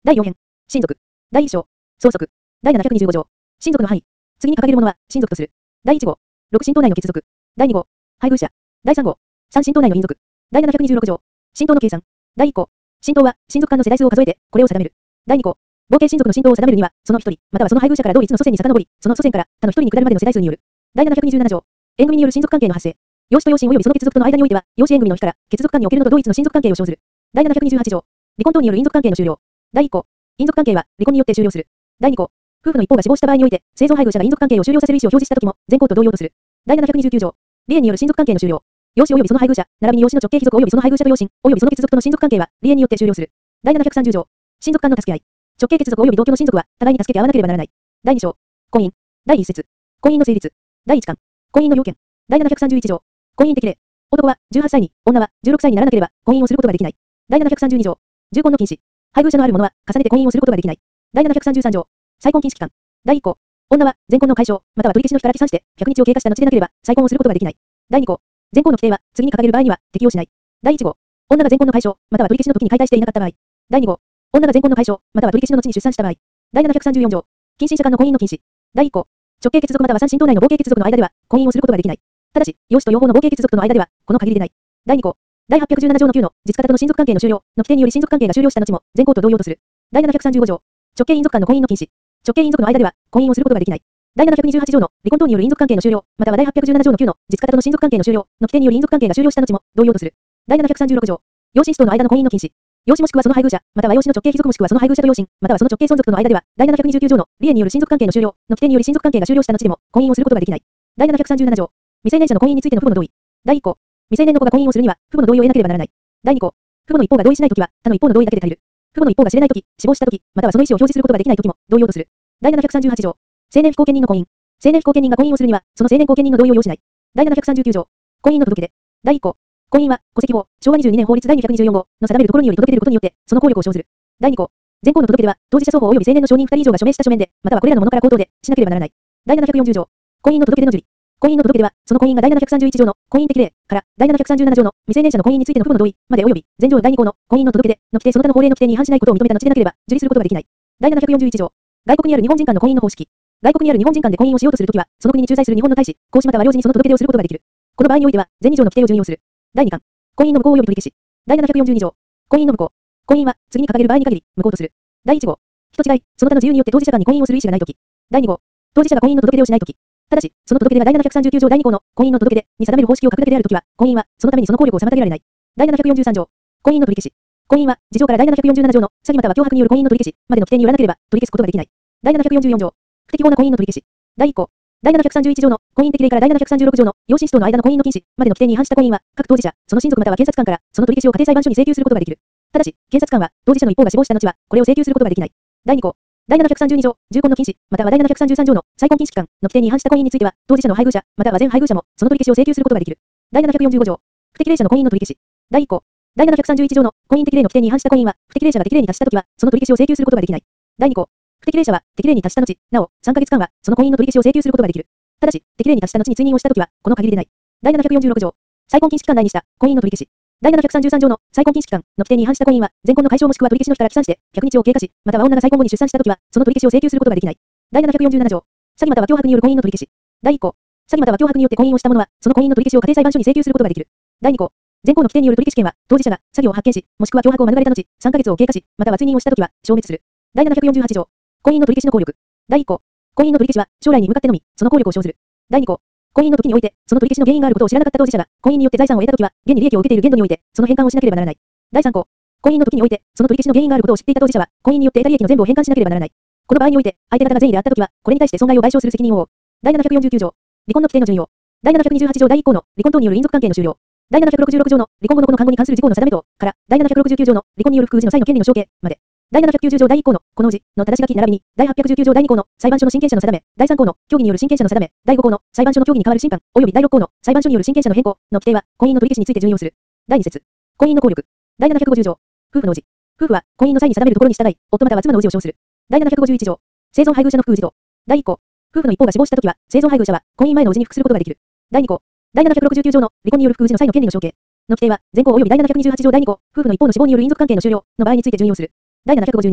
第4編。親族。第1章。相続。第725条。親族の範囲。次に掲げるものは、親族とする。第1号。6親等内の血族。第2号。配偶者。第3号。3親等内の姻族。第726条。親等の計算。第1項。親等は、親族間の世代数を数えて、これを定める。第2項。合計親族の親等を定めるには、その一人、またはその配偶者から同一の祖先に遡り、その祖先から他の一人に下るまでの世代数による。第727条。縁組による親族関係の発生。養子と養親及びその血族との間においては、養子縁組の日から、血族間におけるのと同一の親族関係を生ずる。第728条。離婚等による姻族関係の終了。第1項。姻族関係は、離婚によって終了する。第2項。夫婦の一方が死亡した場合において、生存配偶者が姻族関係を終了させる意思を表示したときも、前項と同様とする。第729条。離縁による親族関係の終了。養子及びその配偶者、並びに養子の直系貴族及びその配偶者と養親、及びその血族との親族関係は、離縁によって終了する。第730条。親族間の助け合い。直系血族及び同居の親族は、互いに助けて合わなければならない。第2章。婚姻。第1節。婚姻の成立。第1巻。婚姻の要件。第731条。婚姻適齢。男は18歳に、女は16歳にならなければ、婚姻をすることができない。第732条。重婚の禁止。配偶者のある者は、重ねて婚姻をすることができない。第733条。再婚禁止期間。第1項。女は、前婚の解消、または取り消しの日から起算して、100日を経過した後でなければ、再婚をすることができない。第2項。前項の規定は、次に掲げる場合には、適用しない。第1号。女が前婚の解消、または取り消しの時に解体していなかった場合。第2号。女が前婚の解消、または取り消しの後に出産した場合。第734条。近親者間の婚姻の禁止。第1項。直系血族または3親等内の合計血族の間では、婚姻をすることができない。ただし、養子と養母の合計血族との間では、この限りでない。第2項。第817条の9の、実家との親族関係の終了、の規定により親族関係が終了した後も、前項と同様とする。第735条。直系姻族間の婚姻の禁止。直系姻族の間では、婚姻をすることができない。第728条の、離婚等による姻族関係の終了、または第817条の9の、実家との親族関係の終了、の規定により姻族関係が終了した後も、同様とする。第736条。養子子との間の婚姻の禁止。養子もしくはその配偶者、または養子の直系貴族もしくはその配偶者と養親、またはその直系孫族との間では、第729条の、離縁による親族関係の終了、の規定により親族関係が終了した後でも、婚姻をすることができない。第737条。未成年者の婚姻についての父母の同意。第1項。未成年の子が婚姻をするには、父母の同意を得なければならない。第2項。父母の一方が同意しないときは、他の一方の同意だけで足りる。父母の一方が知れないとき、死亡したとき、またはその意思を表示することができないときも、同様とする。第738条。成年非後見人の婚姻。成年非後見人が婚姻をするには、その成年後見人の同意を要しない。第739条。婚姻の届け出。第1項。婚姻は、戸籍法、昭和22年法律第224号の定めるところにより届け出ることによって、その効力を生ずる。第2項。前項の届け出は、当事者双方及び成年の証人2人以上が署名した書面で、またはこれらのものから口頭で、しなければならない。第740条。婚姻の届け出の受理。婚姻の届け出は、その婚姻が第731条の婚姻適齢から第737条の未成年者の婚姻についての父母の同意まで及び前条第2項の婚姻の届け出の規定その他の法令の規定に違反しないことを認めた後でなければ受理することができない。第741条。外国にある日本人間の婚姻の方式。外国にある日本人間で婚姻をしようとするときは、その国に駐在する日本の大使、公使または領事にその届け出をすることができる。この場合においては、前2条の規定を準用する。第2巻。婚姻の無効及び取り消し。第742条。婚姻の無効。婚姻は次に掲げる場合に限り無効とする。第1号。人違い、その他の自由によって当事者間に婚姻をする意思がないとき。第2号。当事者が婚姻の届け出をしないとき。ただし、その届け出が第739条第2項の婚姻の届け出に定める方式を書くだけであるときは、婚姻はそのためにその効力を妨げられない。第743条。婚姻の取り消し。婚姻は事条から第747条の詐欺または脅迫による婚姻の取り消しまでの規定によらなければ取り消すことができない。第744条。不適法な婚姻の取り消し。第1項。第731条の婚姻適齢から第736条の養子子等の間の婚姻の禁止までの規定に違反した婚姻は各当事者、その親族または検察官からその取り消しを家庭裁判所に請求することができる。ただし、検察官は当事者の一方が死亡した後はこれを請求することができない。第2項。第732条、重婚の禁止、または第733条の再婚禁止期間の規定に違反した婚姻については、当事者の配偶者、または前配偶者もその取り消しを請求することができる。第745条、不適齢者の婚姻の取り消し。第1項。第731条の婚姻適齢の規定に違反した婚姻は、不適齢者が適齢に達したときは、その取り消しを請求することができない。第2項。不適齢者は適齢に達した後、なお3ヶ月間はその婚姻の取り消しを請求することができる。ただし、適齢に達した後に追認をしたときは、この限りでない。第746条、再婚禁止期間内にした婚姻の取り消し。第733条の再婚禁止期間の規定に違反した婚姻は、前婚の解消もしくは取り消しの日から起算して100日を経過し、または女が再婚後に出産したときは、その取り消しを請求することができない。第747条、詐欺または脅迫による婚姻の取り消し。第1項。詐欺または脅迫によって婚姻をした者は、その婚姻の取り消しを家庭裁判所に請求することができる。第2項。前項の規定による取り消し権は、当事者が詐欺を発見し、もしくは脅迫を免れた後、3ヶ月を経過し、または追認をしたときは消滅する。第748条。婚姻の取り消しの効力。第1項。婚姻の取り消しは将来に向かってのみ、その効力を生ずる。第2項。婚姻の時において、その取り消しの原因があることを知らなかった当事者が、婚姻によって財産を得たときは、現に利益を受けている限度において、その返還をしなければならない。第3項。婚姻の時において、その取り消しの原因があることを知っていた当事者は、婚姻によって得た利益の全部を返還しなければならない。この場合において、相手方が善意であったときは、これに対して損害を賠償する責任を負う。第749条。離婚の規定の順用。第728条第1項の離婚等による姻族関係の終了。第766条の離婚後の子の監護に関する事項の定め等から、第769条の離婚による副氏の際の権利の承継まで。第790条第1項のこの氏の正し書き並びに、第819条第2項の裁判所の親権者の定め、第3項の協議による親権者の定め、第5項の裁判所の協議に代わる審判、及び第6項の裁判所による親権者の変更の規定は、婚姻の取り消しについて順用する。第2節。婚姻の効力。第750条。夫婦の氏。夫婦は婚姻の際に定めるところに従い、夫または妻の氏を称する。第751条。生存配偶者の副氏等。第1項。夫婦の一方が死亡したときは、生存配偶者は婚姻前の氏に服することができる。第2項。第769条の離婚による副氏の際の権利の承継の規定は、前項及び第728条第2項、夫婦の一方の死亡による姻族関係の終了の場合について順用する。第752条。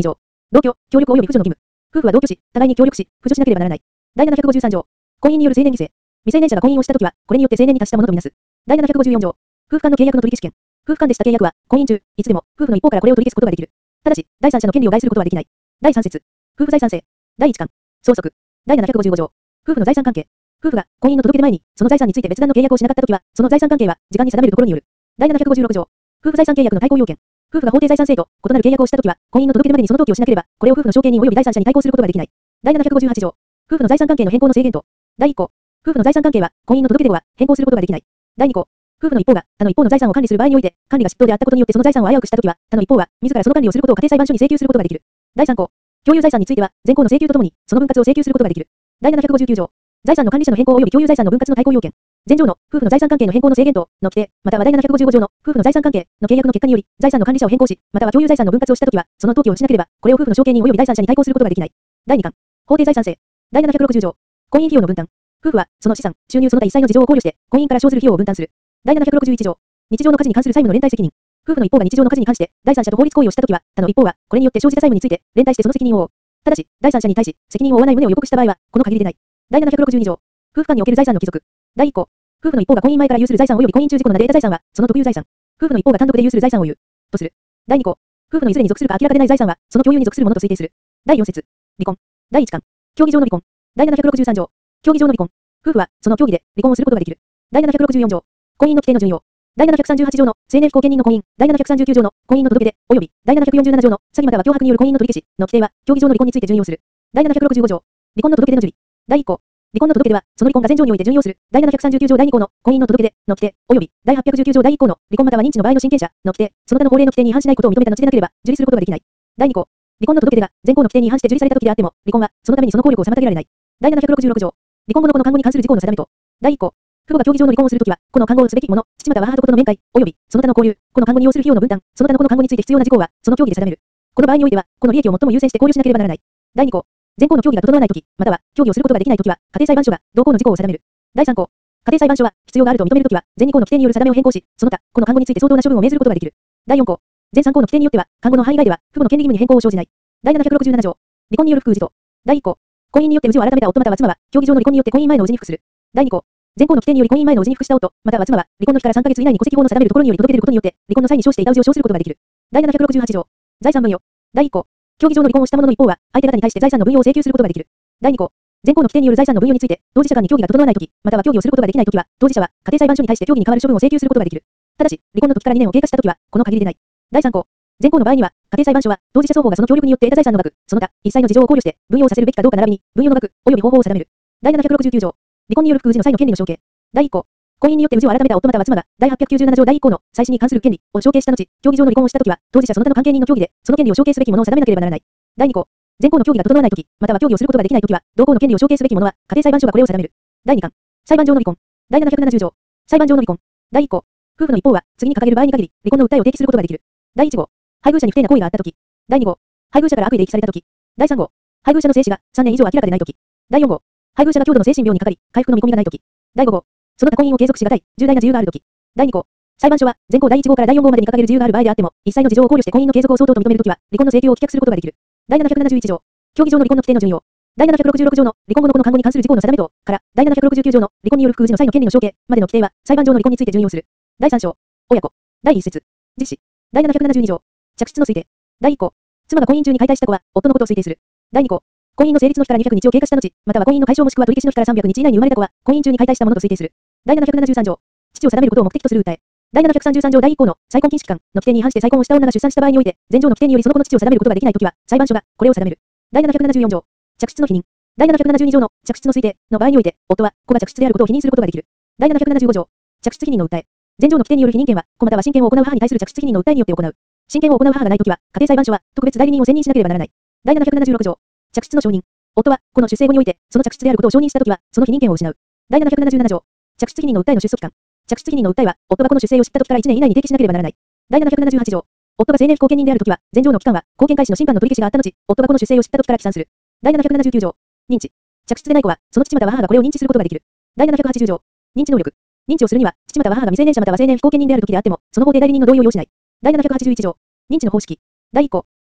同居、協力及び扶助の義務。夫婦は同居し、互いに協力し、扶助しなければならない。第753条。婚姻による成年犠牲。未成年者が婚姻をしたときは、これによって成年に達したものとみなす。第754条。夫婦間の契約の取り消し権。夫婦間でした契約は、婚姻中、いつでも、夫婦の一方からこれを取り消すことができる。ただし、第三者の権利を害することはできない。第3節。夫婦財産制。第1巻。相続。第755条。夫婦の財産関係。夫婦が婚姻の届け出前に、その財産について別段の契約をしなかったときは、その財産関係は、時間に定めるところによる。第756条。夫婦財産契約の対抗要件。夫婦が法定財産制と異なる契約をしたときは、婚姻の届け出までにその登記をしなければ、これを夫婦の承継人及び第三者に対抗することができない。第758条。夫婦の財産関係の変更の制限と。第1項。夫婦の財産関係は、婚姻の届け出後は変更することができない。第2項。夫婦の一方が他の一方の財産を管理する場合において、管理が失当であったことによってその財産を危うくしたときは、他の一方は自らその管理をすることを家庭裁判所に請求することができる。第3項。共有財産については、前項の請求とともに、その分割を請求することができる。第759条。財産の管理者の変更及び共有財産の分割の対抗要件。前条の夫婦の財産関係の変更の制限等の規定、または第755条の夫婦の財産関係の契約の結果により、財産の管理者を変更し、または共有財産の分割をしたときは、その登記をしなければ、これを夫婦の承継人及び第三者に対抗することができない。第2巻。法定財産制。第760条。婚姻費用の分担。夫婦は、その資産、収入その他一切の事情を考慮して、婚姻から生ずる費用を分担する。第761条。日常の家事に関する債務の連帯責任。夫婦の一方が日常の家事に関して、第三者と法律行為をしたときは、他の一方は、これによって生じた債務について、連帯してその責任を負う。ただし、第三者に対し、責任を負わない旨を予告した場合は、この限りでない。第762条。夫婦間における財産の帰属。第1項。夫婦の一方が婚姻前から有する財産及び婚姻中事故の名で得た財産は、その特有財産。夫婦の一方が単独で有する財産を有。とする。第2項。夫婦のいずれに属するか明らかでない財産は、その共有に属するものと推定する。第4節。離婚。第1巻。協議上の離婚。第763条。協議上の離婚。夫婦は、その協議で離婚をすることができる。第764条。婚姻の規定の順用。第738条の成年不後見人の婚姻、第739条の婚姻の届け出、及び第747条の詐欺または脅迫による婚姻の取り消しの規定は、協議上の離婚について順用する。第765条。離婚の届け出の受理。第1項。離婚の届け出は、その離婚が前条において順用する。第739条第2項の婚姻の届け出の規定、及び第819条第1項の離婚または認知の場合の親権者の規定、その他の法令の規定に違反しないことを認めた後でなければ、受理することができない。第2項。離婚の届け出が前項の規定に違反して受理された時であっても、離婚はそのためにその効力を妨げられない。第766条。離婚後のこの看護に関する事項の定めと。第1項。父母が協議上の離婚をするときは、この看護をすべき者、父または母と子との面会、及び、その他の交流、この看護に要する費用の分担、その他のこの看護について必要な事項は、その協議で定める。この場合においては、この利益を最も優先して考慮しなければならない。第2項。前項の協議が整わないとき、または、協議をすることができないときは、家庭裁判所が、同項の事項を定める。第3項。家庭裁判所は、必要があると認めるときは、前2項の規定による定めを変更し、その他、この看護について相当な処分を命ずることができる。第4項。前3項の規定によっては、看護の範囲外では、父母の権利義務に変更を生じない。第767条。離婚による副氏と。第1項。婚姻によって氏を改めた夫または妻は、協議上の離婚によって婚姻前の氏に服する。第2項。前項の規定により婚姻前の氏に服した夫、または妻は、離婚の日から3ヶ月以内に戸籍法の定めるところにより届け出ることによって、離婚の際に生じていた氏を生することができる。第768条。財産分与。第1項。協議上の離婚をした者の一方は、相手方に対して財産の分与を請求することができる。第2項。前項の規定による財産の分与について、当事者間に協議が整わないとき、または協議をすることができないときは、当事者は、家庭裁判所に対して協議に代わる処分を請求することができる。ただし、離婚の時から2年を経過したときは、この限りでない。第3項。前項の場合には、家庭裁判所は、当事者双方がその協力によって得た財産の額、その他、一切の事情を考慮して、分与させるべきかどうか並びに、分与の額、及び方法を定める。第769条。離婚による副氏の際の権利の承継。第1項。婚姻によって氏を改めた夫または妻が、第897条第1項の再審に関する権利を承継した後、協議上の離婚をしたときは、当事者その他の関係人の協議で、その権利を承継すべきものを定めなければならない。第2項。前項の協議が整わないとき、または協議をすることができないときは、同項の権利を承継すべきものは、家庭裁判所がこれを定める。第2巻。裁判上の離婚。第770条。裁判上の離婚。第1項。夫婦の一方は、次に掲げる場合に限り、離婚の訴えを提起することができる。第1号。配偶者に不正な行為があったとき。第2号。配偶者から悪意で遺棄されたとき。第3号。配偶者の生死が3年以上明らかでないとき。第4号。配偶者が強度の精神病にかかり、回復の見込みがないとき。第5号。その他婚姻を継続しがたい、重大な自由があるとき。第2項。裁判所は、前項第1号から第4号までに掲げる自由がある場合であっても、一切の事情を考慮して婚姻の継続を相当と認めるときは、離婚の請求を棄却することができる。第771条。協議上の離婚の規定の順用。第766条の離婚後のこの看護に関する事項の定め等から、第769条の離婚による副氏の際の権利の承継までの規定は、裁判上の離婚について順用する。第3章。親子。第1節。実施。第772条。嫡出の推定。第1項。妻が婚姻中に解体した子は、夫のことを推定する。第2項。婚姻の成立の日から200日を経過した後、または婚姻の解消もしくは取り消しの日から300日以内に生まれた子は、婚姻中に解体したものと推定する。第773条。父を定めることを目的とする訴え。第733条第1項の再婚禁止期間の規定に違反して再婚をした女が出産した場合において、前条の規定によりその子の父を定めることができないときは、裁判所がこれを定める。第774条。嫡出の否認。第772条の嫡出の推定の場合において、夫は子が嫡出であることを否認することができる。第775条。嫡出否認の訴え。前条の規定による否認権は、子または親権を行う母に対する嫡出否認の訴えによって行う。親権を行う母がないときは、家庭裁判所は特別代理人を選任しなければならない。第776条。嫡出の承認。夫は、この出生後において、その嫡出であることを承認したときは、その否認権を失う。第777条。嫡出否認の訴えの出訴期間。嫡出否認の訴えは、夫がこの出生を知ったときから1年以内に提起しなければならない。第778条。夫が成年不後見人であるときは、前条の期間は、後見開始の審判の取り消しがあった後、夫がこの出生を知ったときから起算する。第779条。認知。嫡出でない子は、その父または母がこれを認知することができる。第780条。認知能力。認知をするには、父または母が未成年者または成年不後見人であるときであっても、その法定代理人の同意を要しない。第781条。認知の方式。第1項。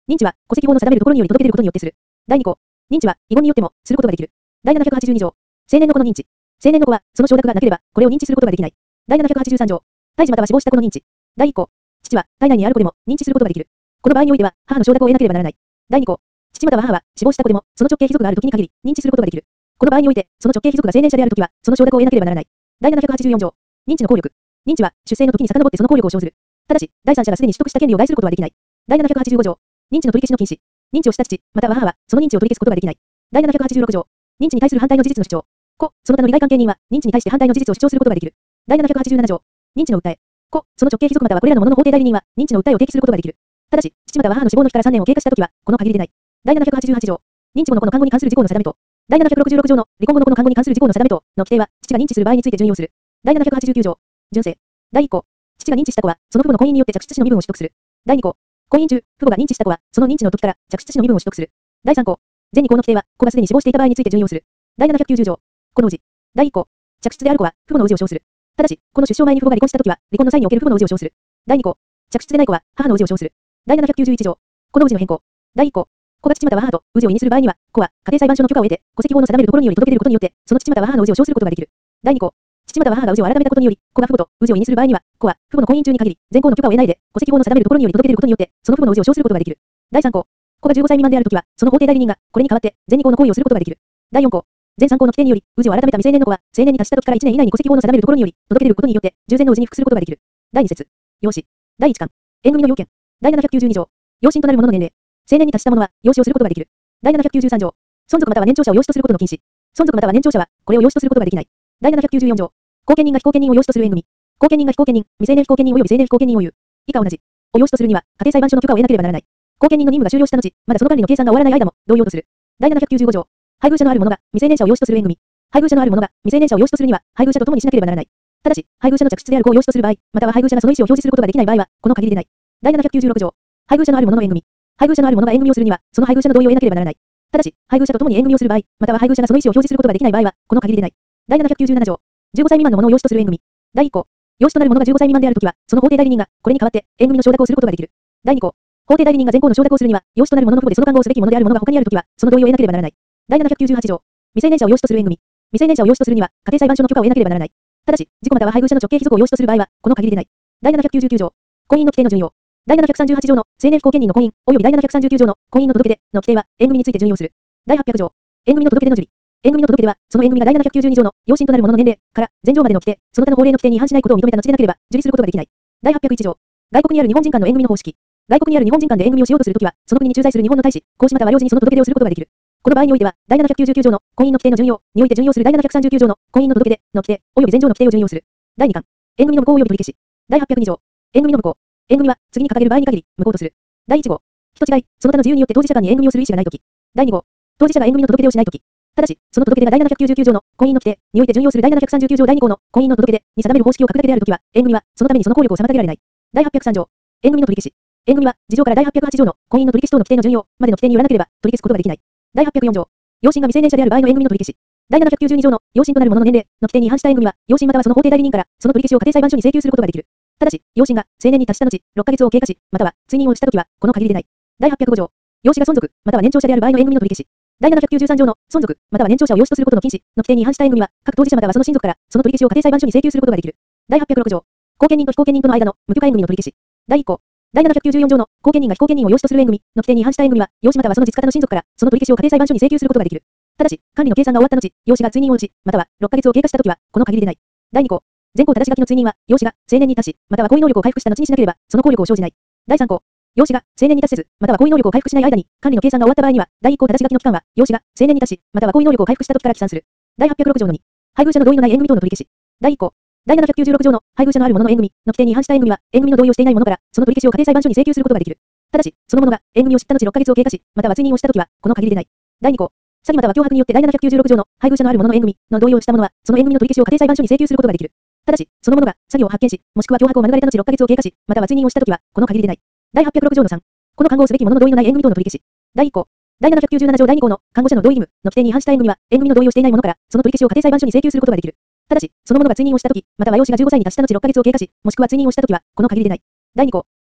認知は、戸籍法の定めるところにより届け出ることによってする。第2項。認知は、遺言によっても、することができる。第782条。成年の子の認知。成年の子は、その承諾がなければ、これを認知することができない。第783条。胎児または死亡した子の認知。第1項。父は、体内にある子でも、認知することができる。この場合においては、母の承諾を得なければならない。第2項。父または母は、死亡した子でも、その直系卑属があるときに限り、認知することができる。この場合において、その直系卑属が成年者であるときは、その承諾を得なければならない。第784条。認知の効力。認知は、出生の時に遡ってその効力を生ずる。ただし、第三者がすでに取得した権利を害することはできない。第785条。認知の取り消しの禁止。認知をした父、または母は、その認知を取り消すことができない。第786条。認知に対する反対の事実の主張。故、その他の利害関係人は、認知に対して反対の事実を主張することができる。第787条。認知の訴え。故、その直系卑属またはこれらの者の法定代理人は、認知の訴えを提起することができる。ただし、父または母の死亡の日から3年を経過したときは、この限りでない。第788条。認知後の子の看護に関する事項の定めと、第766条の離婚後の子の看護に関する事項の定めとの規定は、父が認知する場合について準用する。第789条。純正。第1項。父が認知した子は、その父母の婚姻によって嫡出子の身分を取得する。第2項。婚姻中、父母が認知した子は、その認知の時から嫡出子の身分を取得する。第3項。前2項の規定は、子がすでに死亡していた場合について準用する。第790条。子の氏。第1項。嫡出である子は、父母の氏を称する。ただし、この出生前に父母が離婚したときは、離婚の際における父母の氏を称する。第2項。嫡出でない子は、母の氏を称する。第791条。子の氏の変更。第1項。子が父または母と氏を異にする場合には、子は家庭裁判所の許可を得て、戸籍法の定めるところにより届け出ることによって、その父または母の氏を称することができる。第2項。父または母が氏を改めたことにより、子が父母と氏を異にする場合には、子は父母の婚姻中に限り、前項の許可を得ないで、戸籍法の定めるところにより届け出ることによって、その父母の氏を称することができる。第3項。子が15歳未満であるときは、その法定代理人が、これに代わって、前2項の行為をすることができる。第4項。前3項の規定により、氏を改めた未成年の子は、成年に達した時から1年以内に戸籍法の定めるところにより、届け出ることによって、従前の氏に服することができる。第2節。養子。第1巻。縁組の要件。第792条。養子となる者の年齢。成年に達した者は、養子をすることができる。第793条。孫族または年長者を養子とすることの禁止。孫族または年長者は、これを養子とすることができない。第794条。後見人が非後見人を養子とする縁組。後見人が非後見人、未成年非後見人及び成年非後見人を有。以下同じ。を養子とするには、家庭裁判所の許可を得なければならない。後見人の任務が終了した後、まだその管理の計算が終わらない間も、同様とする。第795条。配偶者のある者が、未成年者を養子とする縁組。配偶者のある者が、未成年者を養子とするには、配偶者と共にしなければならない。ただし、配偶者の嫡出である子を養子とする場合、または配偶者がその意思を表示することができない場合は、この限りでない。第796条。配偶者のある者の縁組。配偶者のある者が縁組をするには、その配偶者の同意を得なければならない。ただし、配偶者と共に縁組をする場合、または配偶者がその意思を表示することができない場合は、この限りでない。第797条。15歳未満の者を養子とする縁組。第1項。養子となる者が15歳未満であるときは、その法定代理人が、これに代わって、縁組の承諾をすることができる。第2項。法定代理人が前項の承諾をするには、養子となる者の父母でその看護をすべき者である者が他にあるときは、その同意を得なければならない。第798条。未成年者を養子とする縁組。未成年者を養子とするには、家庭裁判所の許可を得なければならない。ただし、自己または配偶者の直系卑属を養子とする場合は、この限りでない。第799条。婚姻の規定の順用。第738条の成年不後見人の婚姻、及び第739条の婚姻の届け出の規定は、縁組について順用する。第800条。縁組の届け出の受理。縁組の届け出は、その縁組が第792条の養子となる者の年齢から前条までの規定、その他の法令の規定に違反しないことを認めた後でなければ、受理することができない。第801条。外国にある日本人間の縁組の方式。外国にある日本人間で縁組をしようとするときは、その国に駐在する日本の大使、公使または領事にその届け出をすることができる。この場合においては、第799条の婚姻の規定の順用において順用する第739条の婚姻の届け出の規定、及び前条の規定を順用する。第2巻。縁組の無効及び取り消し。第802条。縁組の無効。縁組は、次に掲げる場合に限り、無効とする。第1号。人違い、その他の自由によって当事者間に縁組をする意思がないとき。第2号。当事者が縁組の届け出をしないとき。ただし、その届け出が第799条の婚姻の規定において順用する第739条第2項の婚姻の届け出に定める方式を書くだけであるときは、縁組は、そのためにその効力を妨げられない。第803条。縁組の取り消し。縁組は、事条から第808条の婚姻の取り消し等の規定の順用までの規定によらなければ、取り消すことができない。第804条。養子が未成年者である場合の縁組の取り消し。第792条の養子となる者の年齢の規定に違反した縁組は、養子またはその法定代理人から、その取り消しを家庭裁判所に請求することができる。ただし、養子が成年に達した後、6ヶ月を経過し、または追認をしたときは、この限りでない。第805条。養子が孫族、または年長者である場合の縁組の取り消し。第793条の孫族、または年長者を養子とすることの禁止の規定に違反した縁組は、各当事者またはその親族から、その取り消しを家庭裁判所に請求することができる。第806条。後見人と非後見人との間の無許可縁組の取り消し。第1項。第794条の後見人が非後見人を養子とする縁組の規定に違反した縁組は、養子またはその実方の親族から、その取り消しを家庭裁判所に請求することができる。ただし、管理の計算が終わった後、養子が追認をし、または6ヶ月を経過したときは、この限りでない。第2項。前項正し書きの追認は、養子が成年に達し、または行為能力を回復した後にしなければ、その効力を生じない。第3項。養子が成年に達せず、または行為能力を回復しない間に、管理の計算が終わった場合には、第1項正し書きの期間は、養子が成年に達し、または行為能力を回復した時から起算する。第806条の2。配偶者の同意のない縁組等の取り消し。第1項。第796条の配偶者のある者の縁組の規定に違反した縁組は、縁組の同意をしていない者から、その取り消しを家庭裁判所に請求することができる。ただし、その者が縁組を知った後6ヶ月を経過し、または追認をしたときは、この限りでない。第2項。詐欺または脅迫によって第796条の配偶者のある者の縁組の同意をした者は、その縁組の取り消しを家庭裁判所に請求することができる。ただし、その者が詐欺を発見し、もしくは脅迫を免れた後6ヶ月を経過し、または追認をしたときは、この限りでない。第806条の3。この看護をすべき者の同意のない縁組等の取り消し。第1項。第797条第2項の看護者の同意義務の規定に違反した縁組は、縁組の同意をしていない者から、その取り消しを家庭裁判所に請求することができる。ただし、その者が追認をしたとき、または養子が15歳に達した後6ヶ月を経過し、もしくは追認をしたときは、この限りでない。第2項。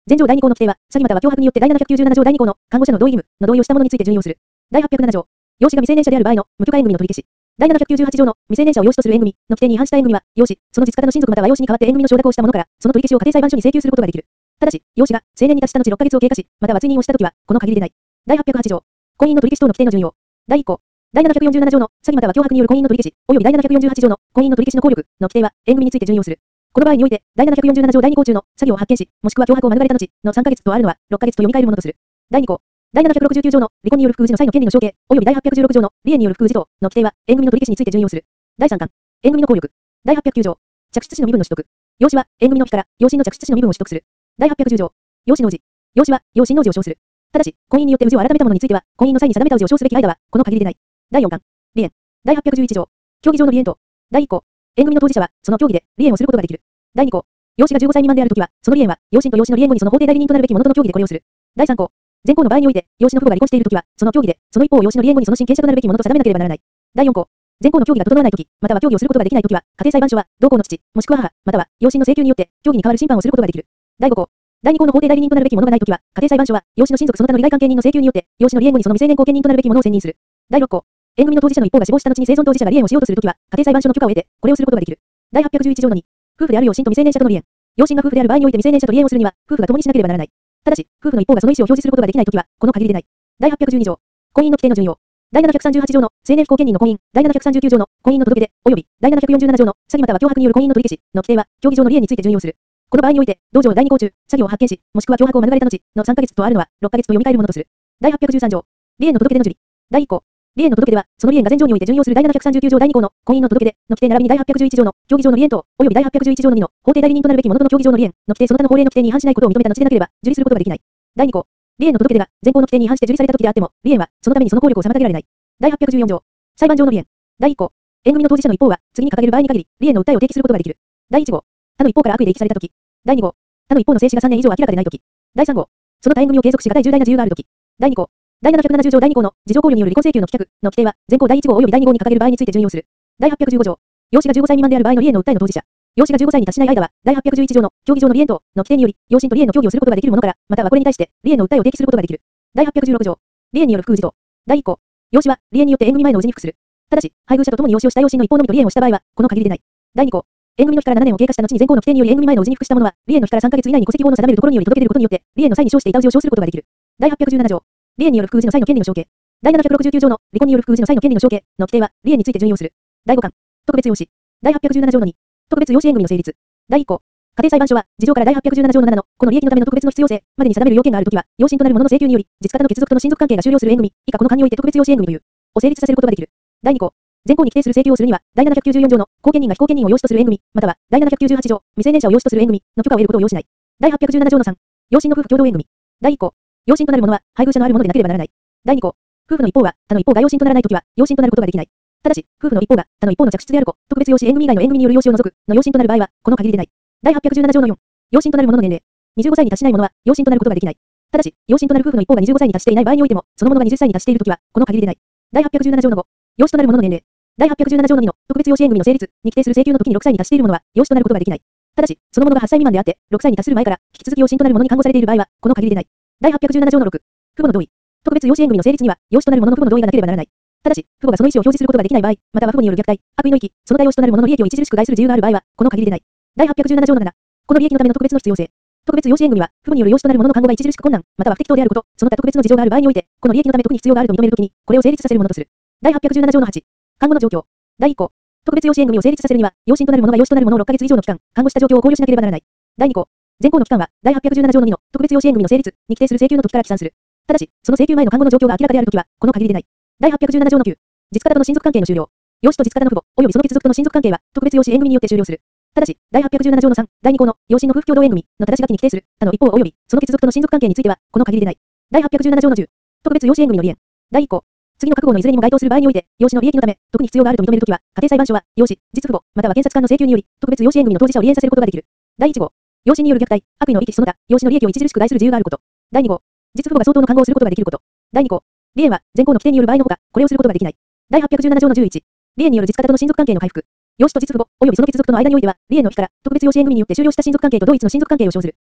前条第2項の規定は、詐欺または脅迫によって第797条第2項の看護者の同意義務の同意をしたものについて準用する。第807条。養子が未成年者である場合の無許可縁組の取り消し。第798条の未成年者を養子とする縁組の規定に違反した縁組は、養子、その実方の親族または養子に代わって縁組の承諾をした者から、その取り消しを家庭裁判所に請求することができる。ただし、養子が成年に達した後6ヶ月を経過し、または追認をしたときは、この限りでない。第808条。婚姻の取り消し等の規定の準用。第1項。第747条の詐欺または脅迫による婚姻の取り消し、及び第748条の婚姻の取り消しの効力の規定は、縁組について準用する。この場合において、第747条第2項中の詐欺を発見し、もしくは脅迫を免れた後の3ヶ月とあるのは、6ヶ月と読み替えるものとする。第2項。第769条の離婚による不服事の際の権利の承継、及び第816条の離縁による不服事等の規定は、縁組の取り消しについて準用する。第3項。縁組の効力。第809条。嫡出子の身分の取得。養子は、縁組の日から、養親の嫡出子の身分を取得する。第810条。養子の氏。養子は、養親の氏を称する。ただし、婚姻によって氏を改めたものについては、婚姻の際に定めた氏を称すべき間は、この限りでない。第4項。離縁。第811条。協議上の離縁と。第1項。縁組の当事者は、その協議で、離縁をすることができる。第2項。養子が15歳未満であるときは、その離縁は、養親と養子の離縁後にその法定代理人となるべき者との協議でこれをする。第3項。前項の場合において、養子の父母が離婚しているときは、その協議で、その一方を養子の離縁後にその親権者となるべき者と定めなければならない。第4項。前項の協議が整わないとき、または協議をすることができないときは、家庭裁判所は、同項の父、もしくは母、または、養親の請求によって、協議に代わる審判をすることができる。第5項。第2項の法定代理人となるべき者がないときは、家庭裁判所は、養子の親族その他の利害関係人の請求によって、養子の離縁後にその未成年後見人となるべき者を選任する。第6項。縁組の当事者の一方が死亡した後に生存当事者が離縁をしようとするときは、家庭裁判所の許可を得て、これをすることができる。第811条の2。夫婦である養親と未成年者との離縁。養親が夫婦である場合において未成年者と離縁をするには、夫婦が共にしなければならない。ただし、夫婦の一方がその意思を表示することができないときは、この限りでない。第812条。婚姻の規定の順用。第738条の成年不幸権人の婚姻、第739条の婚姻の届け出、及び第747条の詐欺または脅迫による婚姻の取り消しの規定は、協議上の離縁について準用する。この場合において、同条第2項中、詐欺を発見し、もしくは脅迫を免れた後の3ヶ月とあるのは、6ヶ月と読み替えるものとする。第813条。離縁の届け出の受理。第1項。離縁の届け出は、その離縁が前条において準用する第739条第2項の婚姻の届け出の規定並びに第811条の協議上の離縁等、及び第811条の2の法定代理人となるべき者との協議上の離縁の規定その他の法令の規定に違反しないことを認めた後でなければ、受理することができない。第2項。離縁の届け出が前項の規定に違反して受理された時であっても、離縁はそのためにその効力を妨げられない。第814条。裁判上の離縁。第1項。縁組の当事者の一方は、次に掲げる場合に限り、離縁の訴えを提起することができる。第1号。他の一方から悪意で遺棄された時。第2号。他の一方の静止が3年以上明らかでない時。第3号。その他縁組を継続しがたい重大な事由がある時。第2項。第770条第2項の事情考慮による離婚請求の棄却の規定は、前項第1号及び第2号に掲げる場合について準用する。第815条。養子が15歳未満である場合の離縁の訴えの当事者。養子が15歳に達しない間は、第811条の協議上の離縁等の規定により、養親と離縁の協議をすることができる者から、またはこれに対して、離縁の訴えを提起することができる。第816条。離縁による不服事等。第1項。養子は、離縁によって縁組前の氏に服する。ただし、配偶者と共に養子をした養親の一方のみと離縁をした場合は、この限りでない。第2項。縁組の日から7年を経過した後に前項の規定により縁組前の氏に服した者は、離縁の日から3ヶ月以内に戸籍法の定めるところにより届け出ることによって、離縁の際に生していた氏を称することができる。第817条。離縁による不服事の際の権利の承継。第769条の離婚による不服事の際の権利の承継の規定は、離縁について準用する。第5項。特別養子。第817条の2。特別養子縁組の成立。第1項。家庭裁判所は、事情から第817条の7の、この利益のための特別の必要性までに定める要件があるときは、養親となる者の請求により、実方の血族との親族関係が終了する縁組、以下この間において特別養子縁組という、を成立させることができる。第2項。前項に規定する請求をするには、第794条の、後見人が非後見人を養子とする縁組、または、第798条、未成年者を養子とする縁組の許可を得ることを要しない。第817条の3。養親の夫婦共同縁組。第1項。養親となる者は、配偶者のある者でなければならない。第2項。夫婦の一方は、他の一方が養親とならないときは、養親となることができない。ただし、夫婦の一方が、他の一方の嫡出である子、特別養子縁組以外の縁組による養子を除く、の養親となる場合は、この限りでない。第817条の4。養親となる者の年齢。25歳に達しない者は、養親となることができない。ただし、養親となる夫婦の一方が25歳に達していない場合においても、その者が20歳に達しているときは、この限りでない。第817条の5。養子となる者の年齢。第817条の2の、特別養子縁組の成立に規定する請求の時に6歳に達している者は、養子となることができない。ただし、その者が8歳未満であって、6歳に達する前から、引き続き養親となる者に看護されている場合は、この限りでない。第817条の6。父母の同意。特別養子縁組の成立には、養子となる者の父母の同意がなければならない。ただし、父母がその意思を表示することができない場合、または父母による虐待、悪意の遺棄、その他養子となる者の利益を著しく害する事由がある場合は、この限りでない。第817条の7。この利益のための特別の必要性。特別養子縁組は、父母による養子となる者の看護が著しく困難、または不適当であること、その他特別の事情がある場合において、この利益のため特に必要があると認めるときに、これを成立させるものとする。第817条の8。看護の状況。第1項。特別養子縁組を成立させるには、養親となる者が養子となる者を6ヶ月以上の期間、看護した状況を考慮しなければならない。第2項。前項の期間は、第817条の2の特別養子縁組の成立に規定する請求の時から起算する。ただし、その請求前の看護の状況が明らかであるときは、この限りでない。第817条の9。実方との親族関係の終了。養子と実方の父母、及びその血族との親族関係は、特別養子縁組によって終了する。ただし、第817条の3、第2項の養親の夫婦共同縁組の正し書きに規定する他の一方及びその血族との親族関係については、この限りでない。第817条の10。特別養子縁組の離縁。第1項。次の各項のいずれにも該当する場合において、養子の利益のため、特に必要があると認めるときは、家庭裁判所は、養子、実父母、または検察官の請求により、特別養子縁組の当事者を離縁させることができる。第1号。養子による虐待、悪意の遺棄その他、養子の利益を著しく害する事由があること。第2号。実父母が相当の看護をすることができること。第2項。離縁は、前項の規定による場合のほか、これをすることができない。第817条の11。離縁による実方との親族関係の回復。養子と実父母、及びその血族との間においては、離縁の日から、特別養子縁組によって終了した親族関係と同一の親族関係を生ずる。